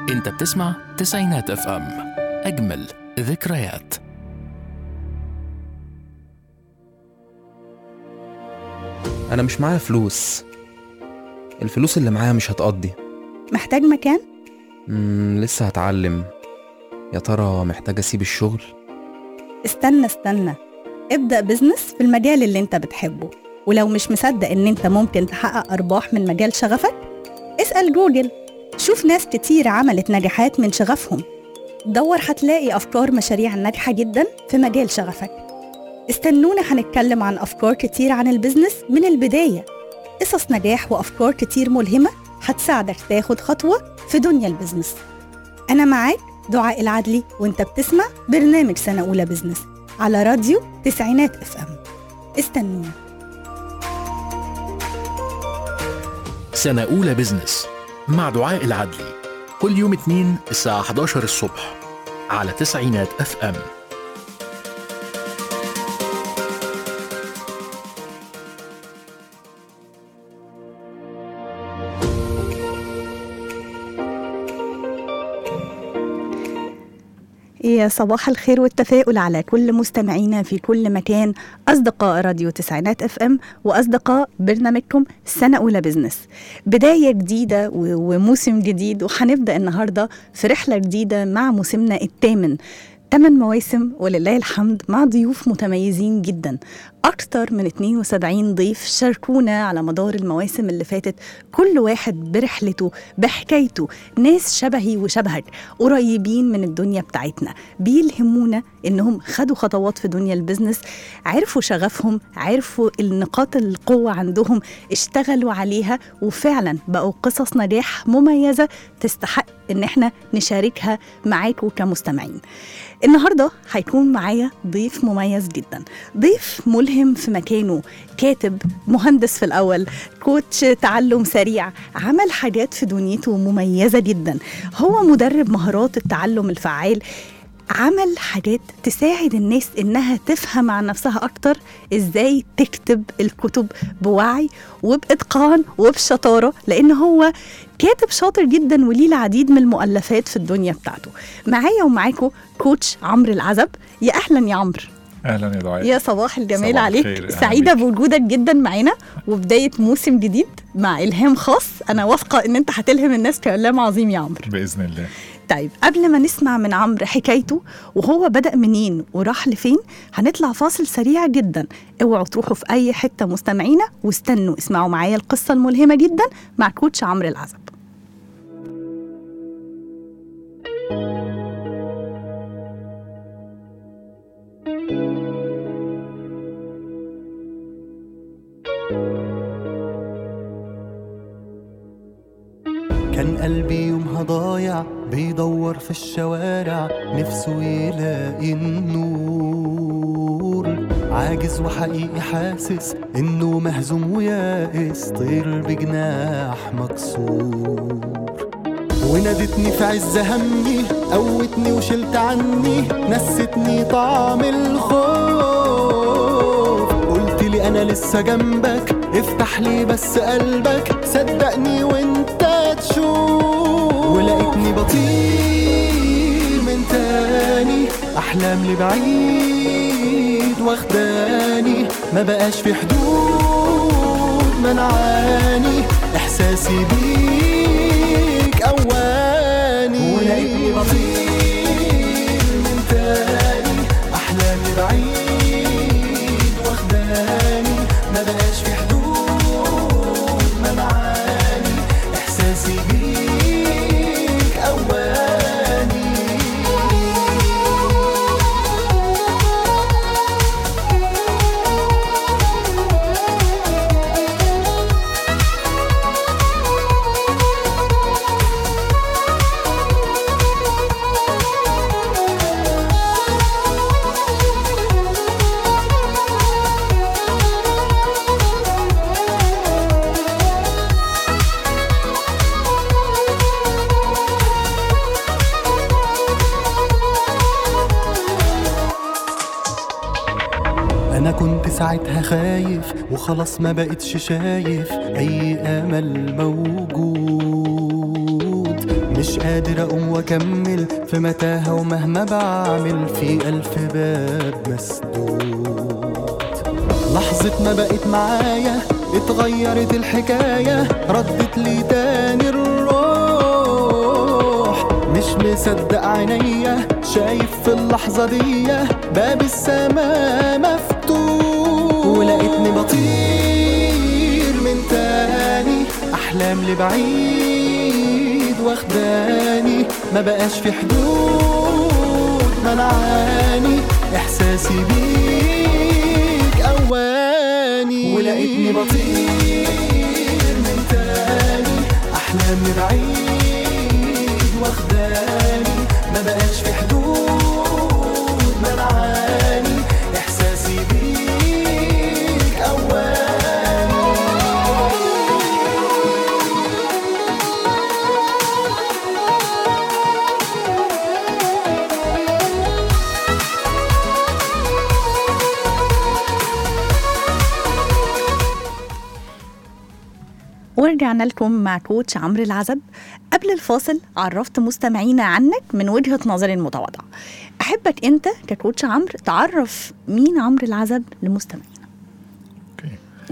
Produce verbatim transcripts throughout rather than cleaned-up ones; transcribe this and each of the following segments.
انت بتسمع تسعينات اف ام، اجمل ذكريات. أنا مش معايا فلوس، الفلوس اللي معايا مش هتقضي. محتاج مكان؟ مم لسه هتعلم. يا ترى محتاج أسيب الشغل؟ استنى استنى ابدأ بزنس في المجال اللي انت بتحبه، ولو مش مصدق ان انت ممكن تحقق أرباح من مجال شغفك اسأل جوجل، شوف ناس كتير عملت نجاحات من شغفهم. دور هتلاقي أفكار مشاريع ناجحة جدا في مجال شغفك. استنونا هنتكلم عن أفكار كتير عن البزنس من البداية، قصص نجاح وأفكار كتير ملهمة هتساعدك تاخد خطوة في دنيا البزنس. أنا معاك دعاء العدلي، وانت بتسمع برنامج سنة أولى بزنس على راديو تسعينات اف ام. استنونا. سنة أولى بزنس مع دعاء العدلي، كل يوم اثنين الساعة إحدى عشر الصبح على تسعينات اف ام. يا صباح الخير والتفاؤل على كل مستمعينا في كل مكان، أصدقاء راديو تسعينات اف ام وأصدقاء برنامجكم سنة أولى بزنس. بداية جديدة وموسم جديد، وحنبدأ النهاردة في رحلة جديدة مع موسمنا الثامن. ثمان مواسم ولله الحمد، مع ضيوف متميزين جدا. أكثر من اثنين وسبعين ضيف شاركونا على مدار المواسم اللي فاتت، كل واحد برحلته بحكايته، ناس شبهي وشبهك قريبين من الدنيا بتاعتنا، بيلهمونا إنهم خدوا خطوات في دنيا البزنس، عرفوا شغفهم، عرفوا النقاط القوة عندهم، اشتغلوا عليها، وفعلا بقوا قصص نجاح مميزة تستحق إن احنا نشاركها معاكم كمستمعين. النهاردة هيكون معايا ضيف مميز جدا، ضيف ملهم في مكانه، كاتب، مهندس في الأول، كوتش تعلم سريع، عمل حاجات في دنيته مميزة جدا، هو مدرب مهارات التعلم الفعال، عمل حاجات تساعد الناس إنها تفهم عن نفسها أكتر، إزاي تكتب الكتب بوعي وبإتقان وبشطارة، لأن هو كاتب شاطر جدا وليه العديد من المؤلفات في الدنيا بتاعته. معايا ومعاكم كوتش عمرو العزب. يا أهلا يا عمرو. أهلا يا دعاء. يا صباح الجمال صباح عليك، الخير. سعيدة بوجودك جدا معنا، وبداية موسم جديد مع إلهام خاص. أنا واثقة إن أنت هتلهم الناس كلام عظيم يا عمرو بإذن الله. طيب قبل ما نسمع من عمرو حكايته وهو بدأ منين وراح لفين، هنطلع فاصل سريع جدا. اوعوا تروحوا في أي حتة مستمعينا، واستنوا اسمعوا معايا القصة الملهمة جدا مع كوتش عمرو العزب. كان قلبي يومها ضايع بيدور في الشوارع، نفسه يلاقي النور، عاجز وحقيقي حاسس انه مهزوم ويائس، طير بجناح مكسور. ونادتني في عز همي، قوتني وشلت عني، نستني طعم الخوف. قلت لي انا لسه جنبك، افتح لي بس قلبك، صدقني وانت تشوف. ولقيتني بطير من تاني، احلام لبعيد واخداني، ما بقاش في حدود منعاني، احساسي بيك اواني. ولقيتني بطير من تاني، احلام لبعيد واخداني، ما بقاش في حدود منعاني، احساسي بيك اواني. أنا كنت ساعتها خايف وخلاص ما بقتش شايف أي أمل موجود، مش قادر أقوم وأكمل في متاهة، ومهما بعمل في ألف باب مسدود. لحظة ما بقت معايا اتغيرت الحكاية، ردت لي تاني الروح، مش مصدق عينيا شايف في اللحظة دي باب السماء مفتوح، ولقيتني بطير من تاني، أحلام لبعيد واخداني، ما بقاش في حدود منعاني، إحساسي بيك أواني، ولقيتني بطير من تاني، أحلام لبعيد واخداني، ما بقاش في حدود منعاني، إحساسي بيك أواني. ورجعنا لكم مع كوتش عمرو العزب. قبل الفاصل عرفت مستمعينا عنك من وجهة نظري المتواضعة. أحبك أنت ككوتش عمرو تعرف مين عمرو العزب لمستمعينا. اوكي.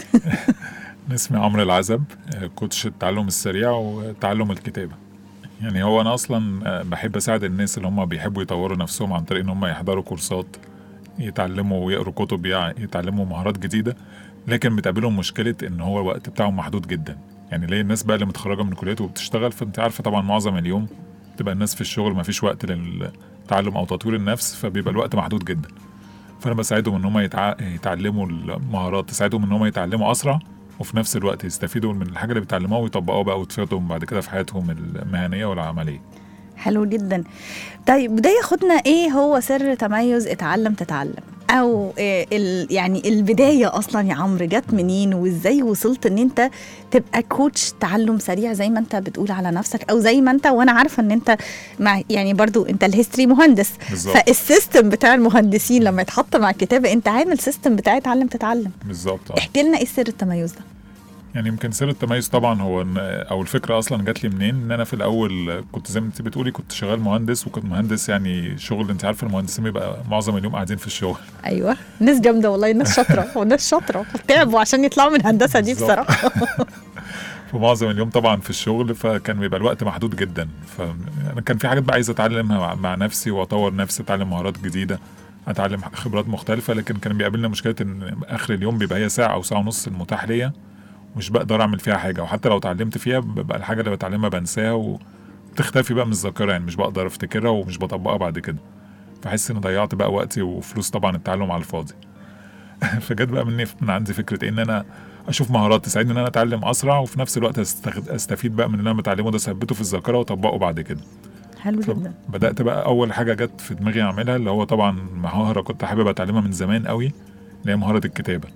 اسمي عمرو العزب، كوتش التعلم السريع وتعلم الكتابة. يعني هو أنا أصلا بحب أساعد الناس اللي هم بيحبوا يطوروا نفسهم عن طريق إن هم يحضروا كورسات، يتعلموا ويقروا كتب، يتعلموا مهارات جديدة، لكن بتقابلهم مشكلة إن هو الوقت بتاعهم محدود جدا. يعني ليه الناس بقى اللي متخرجة من كليات وبتشتغل، فأنت عارفة طبعا معظم اليوم تبقى الناس في الشغل، ما فيش وقت للتعلم أو تطوير النفس، فبيبقى الوقت محدود جدا. فأنا بساعدهم إن هم يتع... يتعلموا المهارات، تساعدهم إن هم يتعلموا أسرع، وفي نفس الوقت يستفيدوا من الحاجة اللي بيتعلموها ويطبقوها بقى وتفيدهم بعد كده في حياتهم المهنية والعملية. حلو جدا. طيب بداية خدنا ايه هو سر تميز اتعلم تتعلم، او إيه ال يعني البداية اصلا يا عمرو جت منين، وازاي وصلت ان انت تبقى كوتش تعلم سريع زي ما انت بتقول على نفسك، او زي ما انت، وانا عارفة ان انت مع يعني برضو انت الهيستوري مهندس بالزبط. فالسيستم بتاع المهندسين لما يتحط مع الكتابة انت عامل سيستم بتاع اتعلم تتعلم بالظبط. احكي لنا ايه سر التميز ده. يعني يمكن سر التميز طبعا هو إن او الفكره اصلا جات لي منين، ان انا في الاول كنت زي ما انت بتقولي كنت شغال مهندس، وكنت مهندس يعني شغل، انت عارفه المهندسين بيبقى معظم اليوم قاعدين في الشغل. ايوه ناس جامده والله، ناس شاطره وناس شاطره تعبوا عشان يطلعوا من الهندسه دي بصراحه. فمعظم اليوم طبعا في الشغل، فكان بيبقى الوقت محدود جدا. فانا كان في حاجات بقى عايز اتعلمها مع نفسي واطور نفسي، اتعلم مهارات جديده، اتعلم خبرات مختلفه، لكن كان بيقابلنا مشكله ان اخر اليوم بيبقى هي ساعه او ساعه ونص المتاح ليا، مش بقدر اعمل فيها حاجه، وحتى لو اتعلمت فيها ببقى الحاجه اللي بتعلمها بنساها وبتختفي بقى من الذاكره، يعني مش بقدر افتكرها ومش بطبقها بعد كده، فحس اني ضيعت بقى وقتي وفلوس طبعا التعلم على الفاضي. فجت بقى مني من عندي فكره ان انا اشوف مهارات تساعدني ان انا اتعلم اسرع، وفي نفس الوقت استفيد بقى من اللي انا بتعلمه ده، اثبته في الذاكره واطبقه بعد كده. حلو جدا. بدات بقى اول حاجه جت في دماغي اعملها، اللي هو طبعا مهاره كنت حابب اتعلمها من زمان قوي، اللي هي مهاره الكتابه.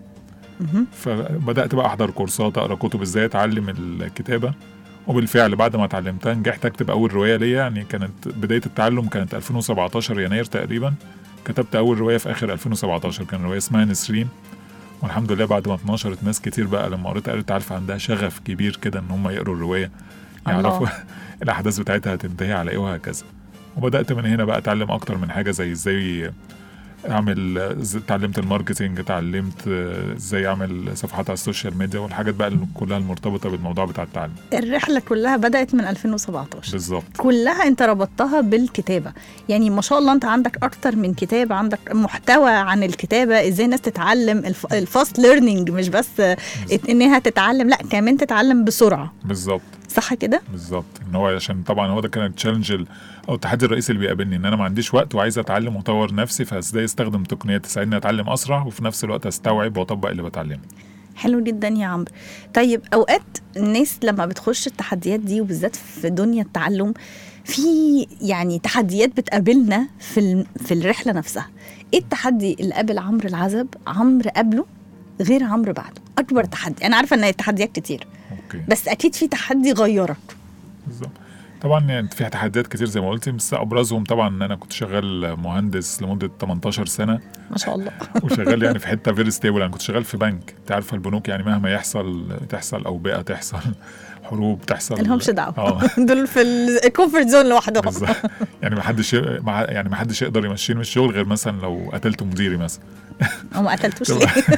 فبدأت بقى أحضر كورسات، أقرأ كتب إزاي أتعلم الكتابة، وبالفعل بعد ما اتعلمتها نجحت أكتب أول رواية ليا. يعني كانت بداية التعلم كانت ألفين وسبعتاشر يناير تقريبا، كتبت أول رواية في آخر ألفين وسبعتاشر، كان رواية اسمها نسرين، والحمد لله بعد ما اتنشرت ناس كتير بقى لما قريتها قالت عارفة عندها شغف كبير كده إن هم يقروا الرواية، يعرفوا الأحداث بتاعتها هتنتهي على إيه وهكذا. وبدأت من هنا بقى أتعلم أكتر من حاجة، زي إزاي اعمل، تعلمت الماركتينج، تعلمت ازاي اعمل صفحات على السوشيال ميديا، والحاجات بقى اللي كلها المرتبطه بالموضوع بتاع التعلم. الرحله كلها بدات من ألفين وسبعتاشر بالظبط، كلها انت ربطتها بالكتابه. يعني ما شاء الله انت عندك اكتر من كتاب، عندك محتوى عن الكتابه، ازاي الناس تتعلم الفاست ليرنينج، مش بس بالزبط. انها تتعلم، لا كمان تتعلم بسرعه. بالظبط، صح كده؟ بالظبط. ان هو عشان طبعا هو ده كان التشالنج او التحدي الرئيسي اللي بيقابلني، ان انا ما عنديش وقت وعايز اتعلم واطور نفسي، فازاي استخدم تقنيات تساعدني اتعلم اسرع وفي نفس الوقت استوعب واطبق اللي بتعلمه. حلو جدا يا عمرو. طيب اوقات الناس لما بتخش التحديات دي وبالذات في دنيا التعلم، في يعني تحديات بتقابلنا في في الرحله نفسها. ايه التحدي اللي قابل عمرو العزب عمرو قبله غير عمرو بعده؟ اكبر تحدي، انا عارفه ان التحديات كتير أوكي. بس اكيد في تحدي غيرك. بالظبط. طبعا يعني في تحديات كتير زي ما قلتي، بس ابرزهم طبعا ان انا كنت شغال مهندس لمده تمنتاشر سنه ما شاء الله. وشغال يعني في حته فيري ستيبل. انا كنت شغال في بنك، انت عارفه البنوك يعني مهما يحصل تحصل او بقى تحصل حروب تحصل لهمش دعوه اه دول في الكومفورت زون لوحدهم. بالظبط. يعني ما حدش يعني ما حدش يقدر يمشيني من الشغل غير مثلا لو قتلت مديري مثلا. او ما قتلتوش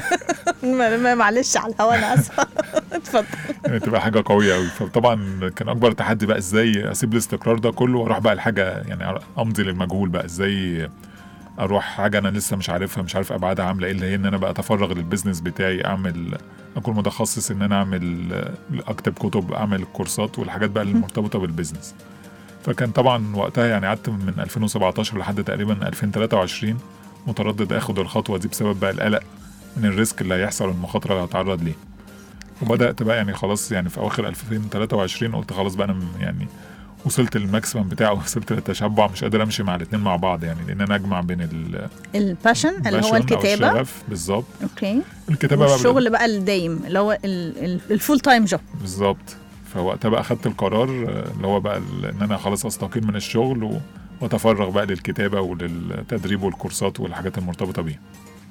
ليه؟ معلش على الهوا انا اسفه. اتفضل. يعني تبقى حاجه قويه قوي. فطبعا كان اكبر تحدي بقى ازاي اسيب الاستقرار ده كله واروح بقى لحاجه يعني امضي للمجهول بقى، ازاي اروح حاجه انا لسه مش عارفها، مش عارف ابعادها عامله ايه، اللي هي ان انا بقى اتفرغ للبيزنس بتاعي، اعمل اكون متخصص ان انا اعمل اكتب كتب، اعمل كورسات والحاجات بقى المرتبطه بالبيزنس. فكان طبعا وقتها يعني قعدت من ألفين وسبعتاشر لحد تقريبا ألفين وتلاتة وعشرين متردد اخد الخطوه دي بسبب بقى القلق من الريسك اللي هيحصل والمخاطره اللي هتعرض ليه. وبدات بقى يعني خلاص يعني في اواخر ألفين وتلاتة وعشرين قلت خلاص بقى انا يعني وصلت للماكسيمم بتاعه، وصلت للتشبع، مش قادر امشي مع الاثنين مع بعض يعني، لان انا اجمع بين الباشن اللي هو الكتابه بالظبط. اوكي. الكتابه بقى الشغل بقى الدايم اللي هو الفول تايم جوب بالظبط. فوقتها بقى خدت القرار اللي هو بقى ان انا خلاص استقيل من الشغل واتفرغ بقى للكتابه وللتدريب والكورسات والحاجات المرتبطه بيها.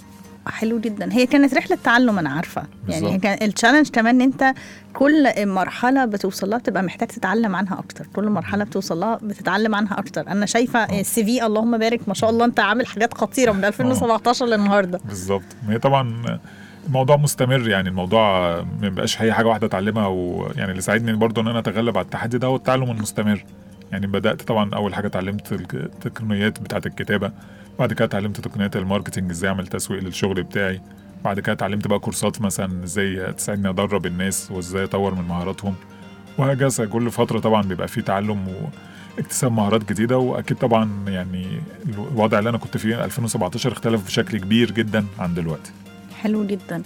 حلو جدا. هي كانت رحله تعلم انا عارفه بالزبط. يعني كان التشالنج كمان ان انت كل مرحله بتوصل لها بتبقى محتاج تتعلم عنها اكتر، كل مرحله بتوصل لها بتتعلم عنها اكتر. انا شايفه السي في اللهم بارك ما شاء الله انت عامل حاجات خطيره من ألفين وسبعتاشر للنهارده. بالظبط. هي طبعا الموضوع مستمر يعني، الموضوع ما بيبقاش هي حاجه واحده اتعلمها، ويعني اللي ساعدني برضو ان انا اتغلب على التحدي ده هو التعلم المستمر. يعني بدات طبعا اول حاجه اتعلمت التقنيات بتاعه الكتابه، بعد كده اتعلمت تقنيات الماركتنج ازاي اعمل تسويق للشغل بتاعي، بعد كده اتعلمت بقى كورسات مثلا ازاي تساعدني ادرب الناس وازاي اطور من مهاراتهم، وهكذا. كل فتره طبعا بيبقى فيه تعلم واكتساب مهارات جديده. واكيد طبعا يعني الوضع اللي انا كنت فيه ألفين وسبعتاشر اختلف بشكل كبير جدا عن دلوقتي. حلو جدا.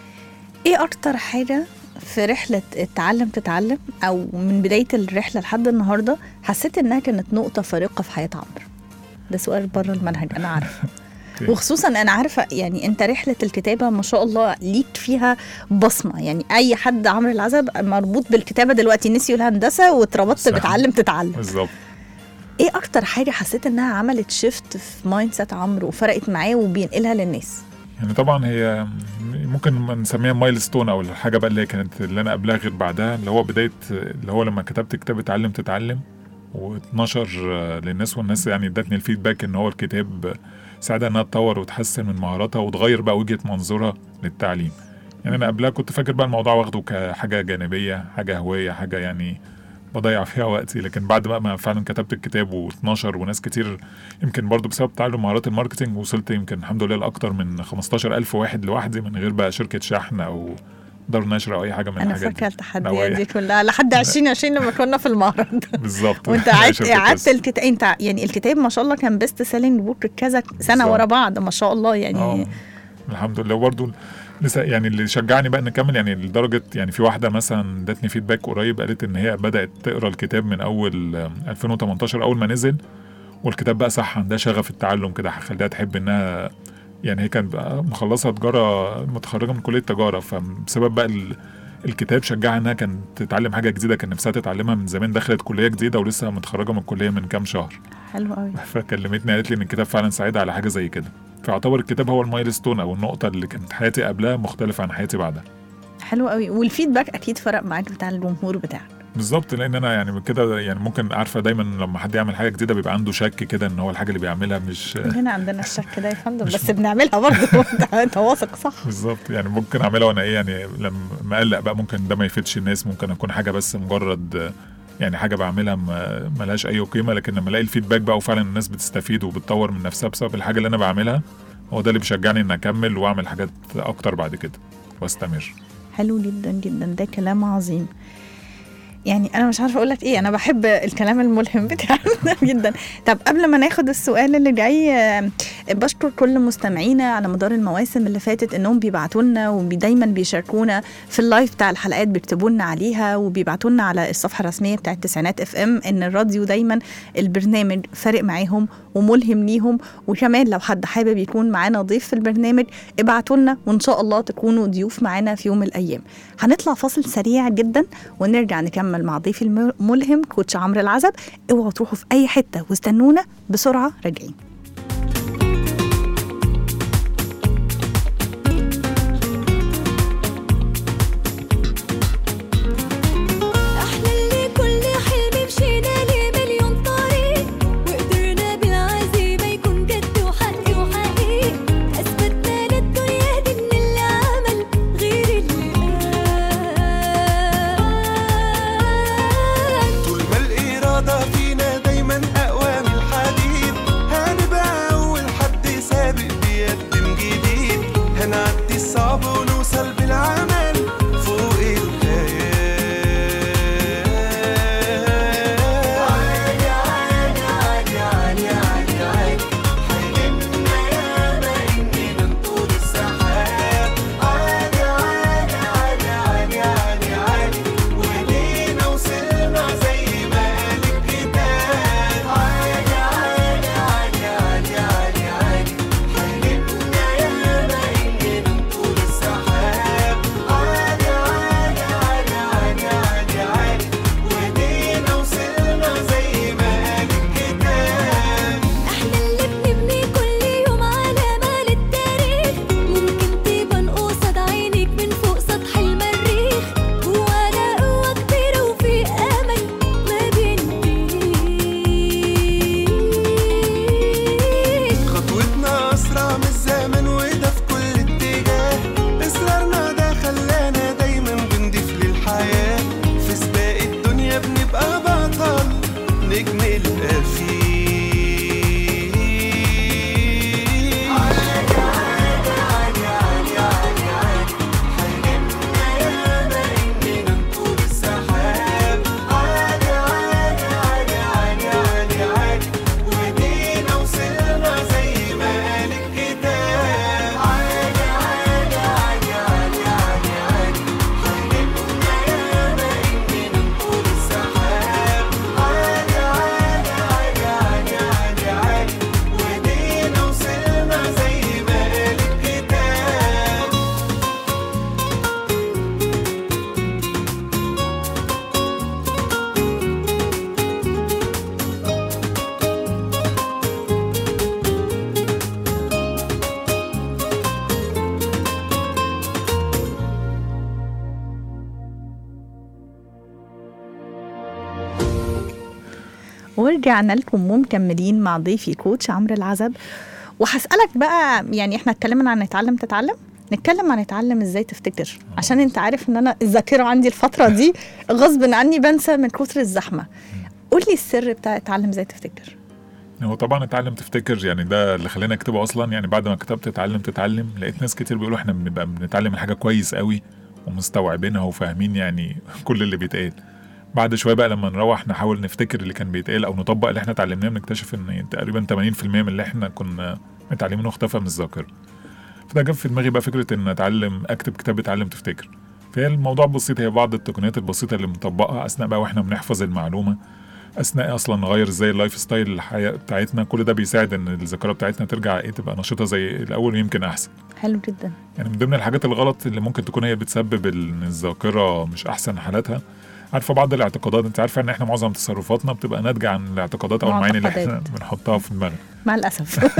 ايه اكتر حاجه في رحله التعلم تتعلم او من بدايه الرحله لحد النهارده حسيت انها كانت نقطه فارقه في حياه عمرو؟ ده سؤال بره المنهج انا عارفه. وخصوصا انا عارفه يعني انت رحله الكتابه ما شاء الله ليك فيها بصمه، يعني اي حد عمرو العزب مربوط بالكتابه دلوقتي، نسيوا الهندسه واتربطت بتعلم تتعلم. بالظبط. ايه اكتر حاجه حسيت انها عملت شيفت في مايند سيت عمرو وفرقت معاه وبينقلها للناس؟ يعني طبعا هي ممكن نسميها مايلستون او الحاجه بقى اللي هي كانت اللي انا قبلها غير بعدها، اللي هو بدايه اللي هو لما كتبت كتاب اتعلم تتعلم واتنشر للناس، والناس يعني ادتني الفيدباك ان هو الكتاب ساعدها انها تطور وتحسن من مهاراتها وتغير بقى وجهه منظورها للتعليم. يعني انا قبلها كنت فاكر بقى الموضوع واخده كحاجه جانبيه، حاجه هويه، حاجه يعني بضيع فيها وقتي. لكن بعد بقى ما فعلا كتبت الكتاب واتنشر وناس كتير يمكن برضو بسبب تعلم مهارات الماركتينج وصلت يمكن الحمد لله لاكتر من خمستاشر ألف واحد لوحدي من غير بقى شركه شحن او دار نشر او اي حاجه من أنا الحاجات دي. انا فاكره التحديات دي كلها لحد عشرين عشرين لما كنا في المعرض. بالظبط. وانت قعدت قعدت الكتاب، انت يعني الكتاب ما شاء الله كان بيست سيلينج بوك كذا سنه ورا بعض ما شاء الله يعني. أوه. الحمد لله. وبرضه لسه يعني اللي شجعني بقى نكمل يعني لدرجه يعني في واحده مثلا ادتني فيدباك قريب قالت ان هي بدات تقرا الكتاب من اول ألفين وتمنتاشر اول ما نزل، والكتاب بقى صح عندها شغف التعلم كده خليها تحب انها يعني هي كانت مخلصه تجاره متخرجه من كليه تجاره، فبسبب بقى الكتاب شجعها انها كانت تتعلم حاجه جديده كان نفسها تتعلمها من زمان، دخلت كليه جديده ولسه متخرجه من الكليه من كام شهر. حلو قوي. فكلمتني قالت لي ان الكتاب فعلا ساعدها على حاجه زي كده، فاعتبر الكتاب هو المايلستون او النقطه اللي كانت حياتي قبلها مختلفه عن حياتي بعدها. حلو قوي. والفيدباك اكيد فرق معاك بتاع الجمهور بتاعك. بالظبط، لان انا يعني كده يعني ممكن عارفه دايما لما حد يعمل حاجه جديده بيبقى عنده شك كده ان هو الحاجه اللي بيعملها مش هنا عندنا الشك ده يا فندم بس بنعملها برضه. انت واثق صح. بالظبط. يعني ممكن اعملها وانا ايه يعني لما مقلق بقى ممكن ده ما يفيدش الناس، ممكن اكون حاجه بس مجرد يعني حاجه بعملها ما لهاش اي قيمه، لكن لما الاقي الفيدباك بقى وفعلا الناس بتستفيد وبتطور من نفسها بسبب الحاجه اللي انا بعملها، هو ده اللي بيشجعني ان اكمل واعمل حاجات اكتر بعد كده واستمر. حلو جدا جدا، ده كلام عظيم. يعني انا مش عارفه اقول لك ايه، انا بحب الكلام الملهم بتاعنا جدا. طب قبل ما ناخد السؤال اللي جاي، بشكر كل مستمعينا على مدار المواسم اللي فاتت انهم بيبعتوا لنا ودايما بيشاركونا في اللايف بتاع الحلقات، بيكتبوا لنا عليها وبيبعتوا لنا على الصفحه الرسميه بتاعه تسعينات اف ام ان الراديو دايما البرنامج فارق معاهم وملهم ليهم. وكمان لو حد حابب يكون معانا ضيف في البرنامج ابعتوا لنا وان شاء الله تكونوا ضيوف معانا في يوم من الايام. هنطلع فاصل سريع جدا ونرجع نكمل مع ضيفي الملهم كوتش عمرو العزب. اوعوا تروحوا في اي حته واستنونا بسرعه راجعين. ورجعنا لكم ومكملين مع ضيفي كوتش عمرو العزب. وهسألك بقى، يعني احنا اتكلمنا عن نتعلم تتعلم، نتكلم عن نتعلم ازاي تفتكر، عشان انت عارف ان انا الذاكرة عندي الفترة دي غصب عني بنسى من كتر الزحمة. قولي السر بتاع اتعلم ازاي تفتكر. هو طبعا اتعلم تفتكر يعني ده اللي خلاني اكتبه اصلا. يعني بعد ما كتبت اتعلم تتعلم لقيت ناس كتير بيقولوا احنا بنبقى بنتعلم الحاجة كويس قوي ومستوعبينها وفاهمين يعني كل اللي بيتقال. بعد شويه بقى لما نروح نحاول نفتكر اللي كان بيتقال او نطبق اللي احنا اتعلمناه بنكتشف ان تقريبا ثمانين بالمية من اللي احنا كنا متعلمينه اختفى من الذاكره. فده جاب في دماغي بقى فكره ان اتعلم اكتب كتاب اتعلم تفتكر. فهي الموضوع بسيط، هي بعض التقنيات البسيطه اللي بنطبقها اثناء بقى واحنا بنحفظ المعلومه، اثناء اصلا نغير ازاي اللايف ستايل الحياه بتاعتنا. كل ده بيساعد ان الذاكره بتاعتنا ترجع ايه تبقى نشيطه زي الاول ويمكن احسن. حلو جدا. يعني من ضمن الحاجات الغلط اللي ممكن تكون هي بتسبب ان الذاكره مش احسن حالاتها، عارفه بعض الاعتقادات. انت عارفه ان احنا معظم تصرفاتنا بتبقى ناتجه عن الاعتقادات او المعاني اللي احنا بنحطها في دماغنا مع الاسف.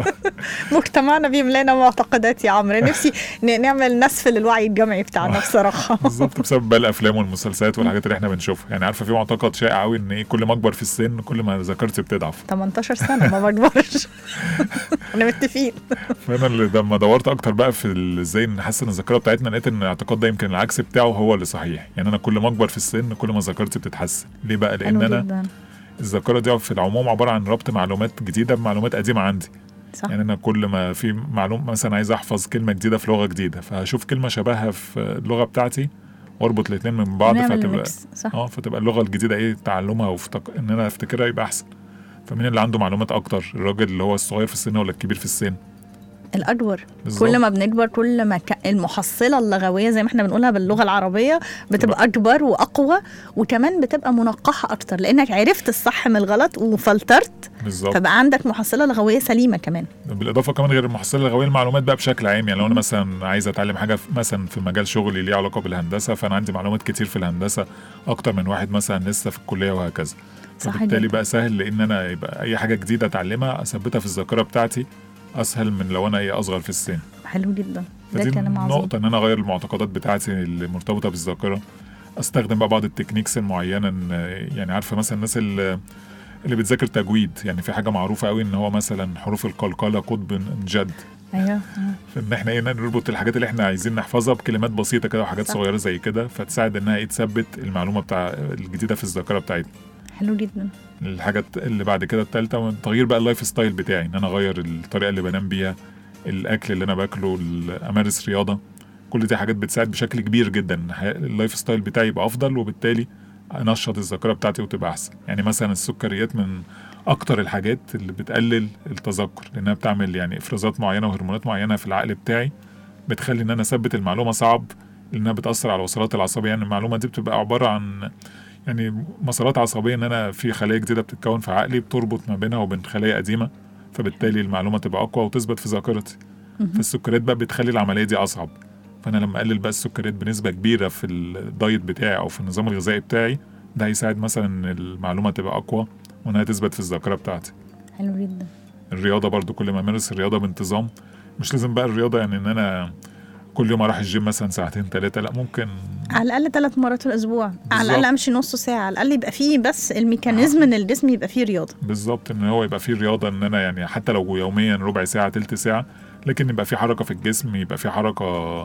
مجتمعنا بيملانا معتقدات يا عمرو، نفسي نعمل نسف للوعي الجمعي بتاعنا بصراحه. بالظبط، بسبب بقى الافلام والمسلسلات والحاجات اللي احنا بنشوفها. يعني عارفه في معتقد شائع قوي ان ايه كل ما اكبر في السن كل ما ذاكرتي بتضعف. تمنتاشر سنه ما بكبرش. احنا متفقين. فانا اللي لما دورت اكتر بقى في ازاي نحسن الذاكره بتاعتنا لقيت ان الاعتقاد ده يمكن العكس بتاعه هو اللي صحيح. يعني انا كل ما اكبر في السن كل ما ذاكرتي بتتحسن. ليه بقى؟ لان انا جداً. الذاكره دي في العموم عباره عن ربط معلومات جديده بمعلومات قديمه عندي. صح. يعني انا كل ما في معلومه مثلا عايز احفظ كلمه جديده في لغه جديده، فهشوف كلمه شبهها في اللغه بتاعتي واربط الاثنين من بعض فتبقى اه فتبقى اللغه الجديده ايه تعلمها وفتق... ان انا افتكرها يبقى احسن. فمين اللي عنده معلومات اكتر، الراجل اللي هو الصغير في السن ولا الكبير في السن؟ الأكبر. كل ما بنكبر كل ما المحصلة اللغوية زي ما احنا بنقولها باللغة العربية بتبقى أكبر وأقوى، وكمان بتبقى منقحة أكتر لأنك عرفت الصح من الغلط وفلترت. بالظبط. فبقى عندك محصلة لغوية سليمة كمان. بالإضافة كمان غير المحصلة اللغوية المعلومات بقى بشكل عام. يعني لو أنا مثلا عايز أتعلم حاجة مثلا في مجال شغلي ليه علاقة بالهندسة، فأنا عندي معلومات كتير في الهندسة أكتر من واحد مثلا لسه في الكلية وهكذا. فبالتالي بقى سهل لأن أنا يبقى أي حاجة جديدة أتعلمها أثبتها في الذاكرة بتاعتي اسهل من لو انا ايه اصغر في السن. حلو جدا. ده كلام عظيم. نقطه ان انا اغير المعتقدات بتاعتي اللي مرتبطه بالذاكره، استخدم بقى بعض التكنيكس المعينه. يعني عارفه مثلا الناس اللي, اللي بتذاكر تجويد، يعني في حاجه معروفه قوي ان هو مثلا حروف القلقله قطب جد. ايوه. فان احنا ايه نربط الحاجات اللي احنا عايزين نحفظها بكلمات بسيطه كده وحاجات صح. صغيره زي كده، فتساعد انها ايه تثبت المعلومه بتاع الجديده في الذاكره بتاعتنا. حلو جدا. الحاجة اللي بعد كده الثالثة تغيير بقى اللايف ستايل بتاعي، ان انا اغير الطريقة اللي بنام بيها، الاكل اللي انا باكله، امارس رياضة. كل دي حاجات بتساعد بشكل كبير جدا اللايف ستايل بتاعي يبقى افضل، وبالتالي انشط الذاكرة بتاعتي وتبقى احسن. يعني مثلا السكريات من اكتر الحاجات اللي بتقلل التذكر، لانها بتعمل يعني افرازات معينة وهرمونات معينة في العقل بتاعي بتخلي ان انا اثبت المعلومة صعب، لانها بتأثر على الوصلات العصبية. يعني المعلومة دي بتبقى عبارة عن يعني مسارات عصبية، ان انا في خلايا جديدة بتتكون في عقلي بتربط ما بينها وبين خلايا قديمة، فبالتالي المعلومة تبقى اقوى وتثبت في ذاكرتي. فالسكريات بقى بتخلي العملية دي اصعب. فانا لما اقلل بقى السكريات بنسبة كبيرة في الدايت بتاعي او في النظام الغذائي بتاعي، ده هيساعد مثلا ان المعلومة تبقى اقوى وانها تثبت في الذاكرة بتاعتي. حلو جدا. الرياضة برضو كل ما امارس الرياضة بانتظام، مش لازم بقى الرياضة يعني ان انا كل يوم اروح الجيم مثلا ساعتين ثلاثة، لا ممكن على الأقل ثلاث مرات في الأسبوع، بالزبط. على الأقل أمشي نص ساعة، على الأقل يبقى فيه بس الميكانيزم ان الجسم يبقى فيه رياضة. بالظبط، ان هو يبقى فيه رياضة، ان انا يعني حتى لو يوميا ربع ساعة تلت ساعة، لكن يبقى فيه حركة في الجسم، يبقى فيه حركة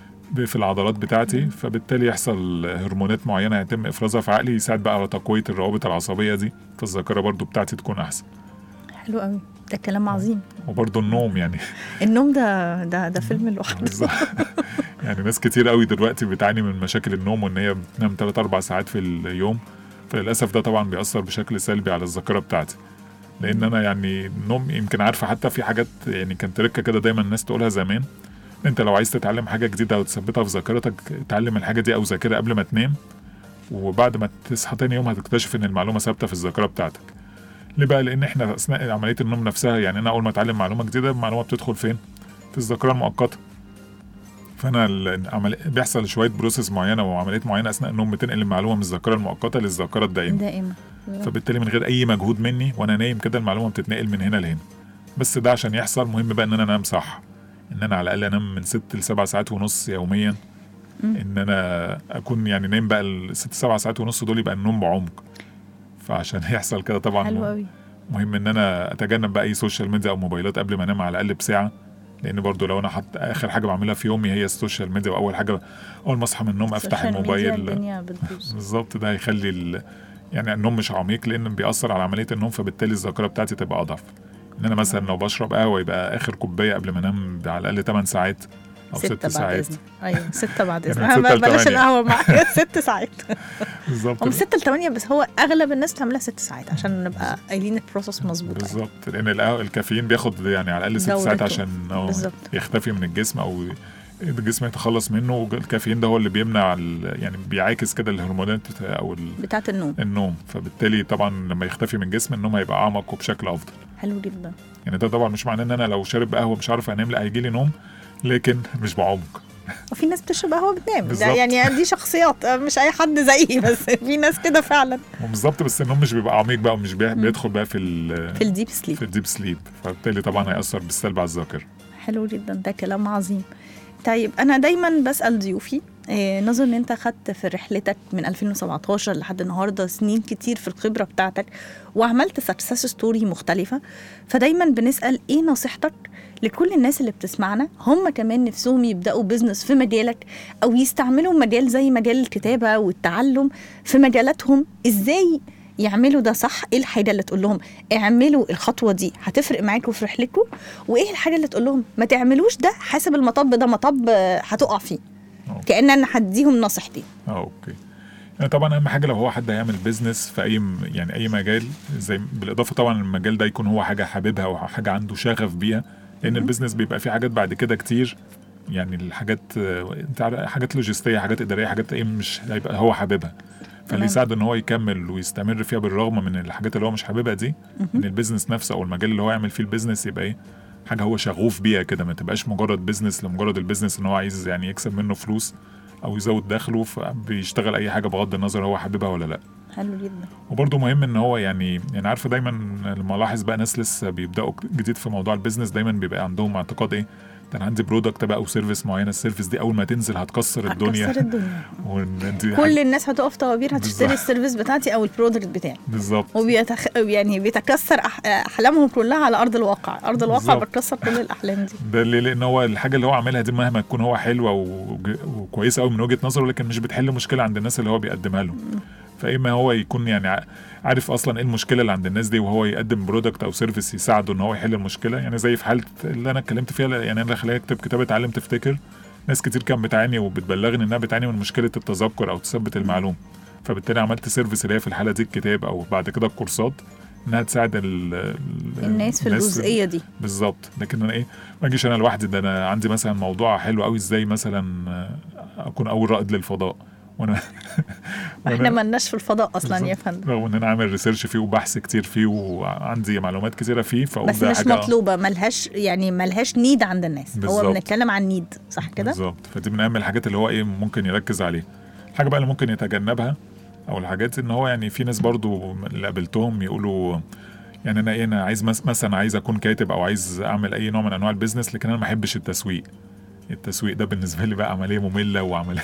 في العضلات بتاعتي، فبالتالي يحصل هرمونات معينة يتم إفرازها في عقلي يساعد بقى على تقوية الروابط العصبية دي، فالذاكرة برضو بتاعتي تكون أحسن. حلو قوي، ده كلام عظيم. وبرضو النوم، يعني النوم ده ده ده فيلم لوحده. يعني ناس كتير قوي دلوقتي بتعاني من مشاكل النوم، وان هي بتنام ثلاثة أربعة ساعات في اليوم، فللاسف ده طبعا بيأثر بشكل سلبي على الذاكره بتاعتي. لان انا يعني النوم يمكن عارفه حتى في حاجات يعني كانت تركه كده دايما الناس تقولها زمان، انت لو عايز تتعلم حاجه جديده وتثبتها في ذاكرتك اتعلم الحاجه دي او ذاكرها قبل ما تنام، وبعد ما تصحى تاني يوم هتكتشف ان المعلومه ثابته في الذاكره بتاعتك. ليه بقى؟ لان احنا اثناء عمليه النوم نفسها، يعني انا اول ما اتعلم معلومه جديده المعلومه بتدخل فين؟ في الذاكره المؤقته. فانا العمل بيحصل شويه بروسيس معينه وعمليات معينه اثناء النوم بتنقل المعلومه من الذاكره المؤقته للذاكره الدائمه دائما، فبالتالي من غير اي مجهود مني وانا نايم كده المعلومه بتتنقل من هنا لهنا. بس ده عشان يحصل مهم بقى ان انا انام صح، ان انا على الاقل انام من ست لسبع ساعات ونص يوميا، م. ان انا اكون يعني نايم بقى الست سبع ساعات ونص دول يبقى النوم بعمق. فعشان يحصل كده طبعا حلو قوي. مهم ان انا اتجنب بقى اي سوشيال ميديا او موبايلات قبل ما انام على الاقل بساعه، لان برضو لو انا حط اخر حاجه بعملها في يومي هي السوشيال ميديا، واول حاجه اول ما اصحى من النوم افتح السوشيال ميديا الموبايل الدنيا بتبوظ. بالظبط. ده هيخلي ال... يعني النوم مش عميق، لان بيأثر على عمليه النوم، فبالتالي الذاكره بتاعتي تبقى اضعف. ان انا مثلا لو بشرب قهوه يبقى اخر كوبايه قبل ما انام على الاقل ثمان ساعات او ست ساعات. ايوه ستة بعد يعني اذنك. من ستة بلاش لتمانية. القهوه مع ست ساعات. بالظبط هم ستة لثمانية، بس هو اغلب الناس بتعملها ست ساعات عشان نبقى قايلين البروسس مظبوط. بالظبط، لان القهوة الكافيين بياخد يعني على الاقل ست دورته. ساعات عشان بالظبط. يختفي من الجسم او الجسم يتخلص منه. الكافيين ده هو اللي بيمنع ال... يعني بيعاكس كده الهرمونات او ال... بتاعه النوم. النوم، فبالتالي طبعا لما يختفي من الجسم النوم هيبقى اعمق وبشكل افضل. حلو جدا. يعني ده طبعا مش معناه ان انا لو شارب قهوه مش عارف انام، لا هيجي لي نوم لكن مش بعمق. وفي ناس بتشرب قهوه بتنام، ده بالظبط. يعني دي شخصيات، مش اي حد زيي، بس في ناس كده فعلا. بالظبط، بس النوم مش بيبقى عميق بقى ومش بي... بيدخل بقى في ال... في الديب سليب. في الديب سليب، فبالتالي طبعا هيأثر بالسلب على الذاكره. حلو جدا، ده كلام عظيم. طيب انا دايما بسأل ضيوفي، إيه نظر ان انت خدت في رحلتك من ألفين وسبعتاشر لحد النهارده سنين كتير في الخبره بتاعتك وعملت سكسس ستوري مختلفه، فدايما بنسأل ايه نصيحتك لكل الناس اللي بتسمعنا هم كمان نفسهم يبداوا بيزنس في مجالك او يستعملوا مجال زي مجال الكتابه والتعلم في مجالاتهم، ازاي يعملوا ده صح؟ ايه الحاجه اللي تقول لهم اعملوا الخطوه دي هتفرق معاكم في رحلتكم، وايه الحاجه اللي تقول لهم ما تعملوش ده، حاسب المطب ده مطب هتقع فيه؟ أوكي. كأن انا هديهم نصيحتي. اه اوكي. يعني طبعا اهم حاجه لو هو حد هيعمل بيزنس في اي يعني اي مجال، زي بالاضافه طبعا المجال ده يكون هو حاجه حاببها او حاجه عنده شغف بيها، لان البيزنس بيبقى فيه حاجات بعد كده كتير، يعني الحاجات انت عارف حاجات لوجستيه، حاجات اداريه، حاجات ايه مش هيبقى هو حاببها، فاللي يساعده ان هو يكمل ويستمر فيها بالرغم من الحاجات اللي هو مش حاببها دي، ان البيزنس نفسه او المجال اللي هو يعمل فيه البيزنس يبقى ايه حاجه هو شغوف بيها كده، ما تبقاش مجرد بيزنس لمجرد البيزنس ان هو عايز يعني يكسب منه فلوس او يزود دخله، فبيشتغل اي حاجه بغض النظر هو حاببها ولا لا. حلو جدا. وبرضه مهم ان هو يعني يعني عارفه دايما لما الاحظ بقى ناس لسه بيبداوا جديد في موضوع البيزنس، دايما بيبقى عندهم اعتقاد ايه ده انا عندي برودكت بقى او سيرفيس معينه، السيرفيس دي اول ما تنزل هتكسر الدنيا، هتكسر الدنيا. ودي كل حاجة- الناس هتقف طوابير هتشتري بالظبط. السيرفيس بتاعتي او البرودكت بتاعي، بالظبط. وبيتخ... يعني بيتكسر أح... احلامهم كلها على ارض الواقع. ارض الواقع بالظبط. بتكسر كل الاحلام دي. ده ليه؟ لان هو الحاجه اللي هو عاملها دي مهما تكون هو حلوه وج- وكويسه قوي من وجهه نظره، لكن مش بتحل مشكله عند الناس اللي هو بيقدمها لهم. فاما هو يكون يعني ع- عارف اصلا ايه المشكله اللي عند الناس دي، وهو يقدم برودكت او سيرفيس يساعده ان هو يحل المشكله. يعني زي في حاله اللي انا اتكلمت فيها، يعني انا خليني اكتب كتاب اتعلم تفتكر، ناس كتير كانت بتعاني وبتبلغني انها بتعاني من مشكله التذكر او تثبت المعلومه، فبالتالي عملت سيرفيس اللي هي في الحاله دي الكتاب او بعد كده الكورسات انها تساعد ال ال الناس في الجزئيه دي. بالظبط. لكن انا ايه ما اجيش انا لوحدي، ده انا عندي مثلا موضوع حلو قوي ازاي مثلا اكون اول رائد للفضاء، وانا احنا مالناش في الفضاء اصلا يا فندم، رغم ان انا عامل ريسيرش فيه وبحث كتير فيه وعندي معلومات كتيره فيه، فاقول بس ده مش حاجه مطلوبه، ملهاش يعني ملهاش نيد عند الناس. بالزبط. هو بنتكلم عن نيد صح كده؟ بالظبط. فدي من اهم الحاجات اللي هو ايه ممكن يركز عليها. الحاجه بقى اللي ممكن يتجنبها او الحاجات ان هو يعني في ناس برضو اللي قابلتهم يقولوا يعني انا ايه انا عايز مثلا عايز اكون كاتب او عايز اعمل اي نوع من انواع البيزنس، لكن انا ما احبش التسويق. التسويق ده بالنسبه لي بقى عمليه ممله وعمليه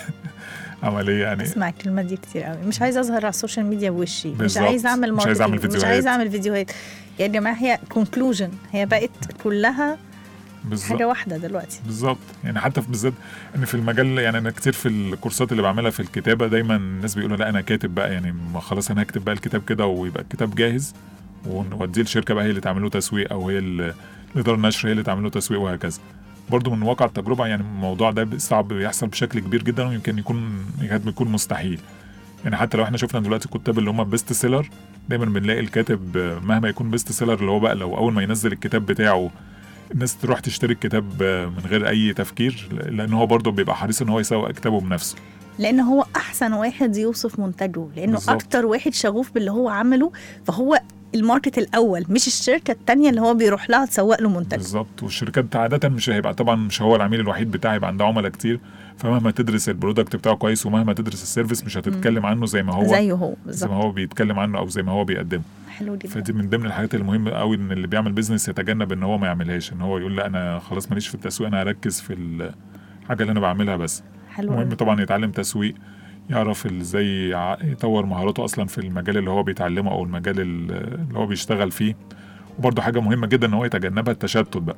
عمليه يعني اسمع الكلمه دي كتير قوي، مش عايز اظهر على السوشيال ميديا بوشي، مش بالظبط. عايز اعمل مش عايز اعمل ماركتنج، مش عايز اعمل فيديوهات. يا جماعه هي كونكلوجن، هي بقت كلها بالظبط. حاجه واحده دلوقتي. بالظبط. يعني حتى في بالذات ان في المجال، يعني انا كتير في الكورسات اللي بعملها في الكتابه دايما الناس بيقولوا لا انا كاتب بقى، يعني ما خلاص انا هكتب بقى الكتاب كده ويبقى الكتاب جاهز ونوديه الشركه بقى هي اللي تعمله تسويق، او هي اللي الاداره النشر هي اللي تعمله تسويق وهكذا. برضو من واقع التجربه يعني الموضوع ده صعب يحصل بشكل كبير جدا، ويمكن يكون يكاد يكون مستحيل. يعني حتى لو احنا شفنا دلوقتي الكتاب اللي هم بيست سيلر، دايما بنلاقي الكاتب مهما يكون بيست سيلر اللي هو بقى لو اول ما ينزل الكتاب بتاعه الناس تروح تشتري الكتاب من غير اي تفكير، لان هو برضو بيبقى حريص ان هو يسوق كتابه بنفسه، لان هو احسن واحد يوصف منتجه، لانه بالزبط. اكتر واحد شغوف باللي هو عمله، فهو الماركت الاول مش الشركه الثانيه اللي هو بيروح لها تسوق له منتج. بالظبط. والشركات عاده مش هيبقى طبعا مش هو العميل الوحيد بتاعه، هيبقى عندها عملاء كتير، فمهما تدرس البرودكت بتاعه كويس ومهما تدرس السيرفيس مش هتتكلم عنه زي ما هو زيه هو زي بالظبط. ما هو بيتكلم عنه او زي ما هو بيقدمه. حلو جدا. فدي من ضمن الحاجات المهمه قوي ان اللي بيعمل بيزنس يتجنب ان هو ما يعملهاش، ان هو يقول لا انا خلاص ماليش في التسويق، انا هركز في الحاجه اللي انا بعملها بس. حلو مهم قوي. طبعا يتعلم تسويق، يعرف ازاي يطور مهاراته اصلا في المجال اللي هو بيتعلمه او المجال اللي هو بيشتغل فيه. وبرضه حاجه مهمه جدا ان هو يتجنبها التشتت بقى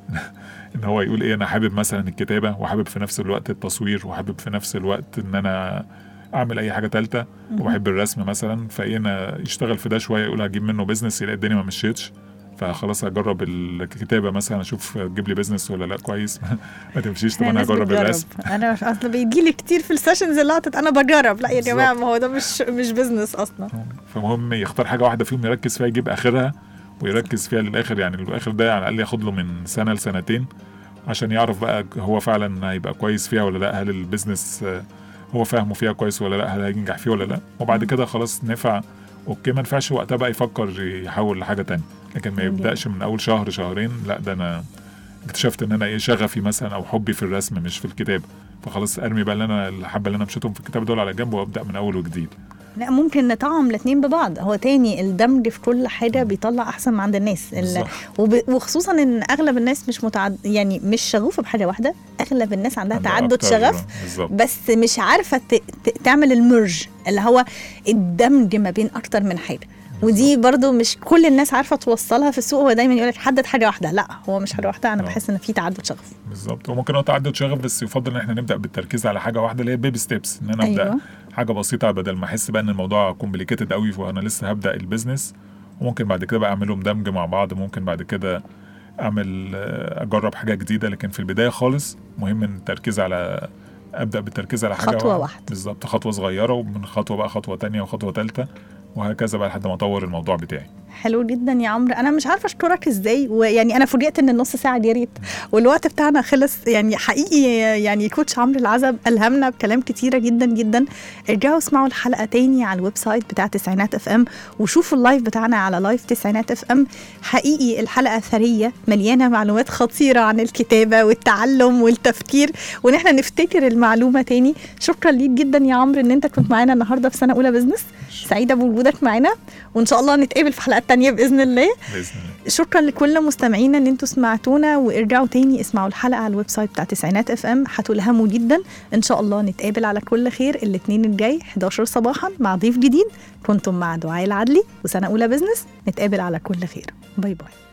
ان هو يقول ايه، انا حابب مثلا الكتابه وحابب في نفس الوقت التصوير وحابب في نفس الوقت ان انا اعمل اي حاجه ثالثه وبحب الرسم مثلا، فايه انا يشتغل في ده شويه يقول هجيب منه بيزنس، يلاقي الدنيا ما مشيتش فخلاص هجرب الكتابه مثلا اشوف تجيب لي بيزنس ولا لا كويس ما تمشيش طب انا هجرب الرسم. انا اصلا بيجي لي كتير في السيشنز اللي قطت انا بجرب، لا يا جماعه ما هو ده مش مش بيزنس اصلا. فمهم يختار حاجه واحده فيهم يركز فيها يجيب اخرها ويركز فيها للاخر، يعني الاخر ده على الاقل ياخد له من سنه لسنتين عشان يعرف بقى هو فعلا هيبقى كويس فيها ولا لا، هل البيزنس هو فاهمه فيها كويس ولا لا، هل هينجح فيه ولا لا، وبعد كده خلاص نفع اوكي ما نفعش وقتها بقى يفكر يحول لحاجه تانية، لكن ما يبداش من اول شهر شهرين لا ده انا اكتشفت ان انا ايه شغفي مثلا او حبي في الرسم مش في الكتابه، فخلاص ارمي بقى اللي انا الحبه اللي انا مشيتهم في الكتاب دول على جنب وابدا من اول وجديد. لا ممكن نطعم الاثنين ببعض، هو تاني الدمج في كل حاجه بيطلع احسن ما عند الناس، وب... وخصوصا ان اغلب الناس مش متعد يعني مش شغوفه بحاجه واحده، اغلب الناس عندها تعدد شغف بالزبط. بس مش عارفه ت... ت... تعمل المرج اللي هو الدمج ما بين اكتر من حاجه، ودي برضو مش كل الناس عارفه توصلها في السوق. هو دايما يقولك حدد حاجه واحده، لا هو مش حاجه واحده، انا بحس ان في تعدد شغف بالظبط. وممكن هو تعدد شغف بس يفضل ان احنا نبدا بالتركيز على حاجه واحده اللي هي بيبي ستيبس، ان انا ابدا أيوة. حاجه بسيطه بدل ما احس بقى ان الموضوع كومبليكيتد قوي وانا لسه هبدا البيزنس، وممكن بعد كده بقى اعملهم دمج مع بعض، ممكن بعد كده اعمل اجرب حاجه جديده، لكن في البدايه خالص مهم التركيز على ابدا بالتركيز على حاجه خطوه واحده بالظبط، خطوه صغيره ومن خطوه بقى خطوه تانية وخطوه ثالثه وهكذا بقى لحد ما اطور الموضوع بتاعي. حلو جدا يا عمرو، انا مش عارفه اشكرك ازاي، ويعني انا فوجئت ان النص ساعه دي ريت والوقت بتاعنا خلص، يعني حقيقي يعني كوتش عمرو العزب الهمنا بكلام كتيره جدا جدا. ارجعوا اسمعوا الحلقه تاني على الويب سايت بتاع تسعينات اف ام، وشوفوا اللايف بتاعنا على لايف تسعينات اف ام. حقيقي الحلقه ثريه مليانه معلومات خطيره عن الكتابه والتعلم والتفكير، وان احنا نفتكر المعلومه تاني. شكرا ليك جدا يا عمرو ان انت كنت معانا النهارده في سنه اولى بزنس، سعيده بوجودك معانا، وان شاء الله نتقابل في حلقات تانية باذن الله. باذن الله. شكرا لكل مستمعينا ان انتوا سمعتونا، وارجعوا تاني اسمعوا الحلقه على الويب سايت بتاع تسعينات اف ام، هتلهموا جدا. ان شاء الله نتقابل على كل خير الاثنين الجاي حداشر صباحا مع ضيف جديد. كنتم مع دعاء العدلي وسنه اولى بزنس، نتقابل على كل خير. باي باي.